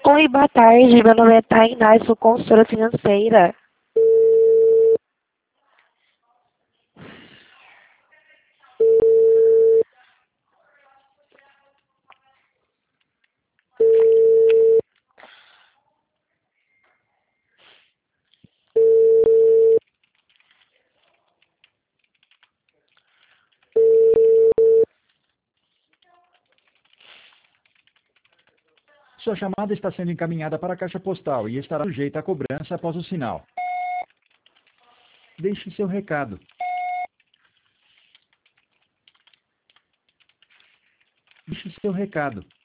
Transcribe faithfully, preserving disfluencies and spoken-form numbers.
Oi, boa tarde. Meu nome é Tainá, eu sou consultora financeira. Sua chamada está sendo encaminhada para a caixa postal e estará sujeita a cobrança após o sinal. Deixe seu recado. Deixe seu recado.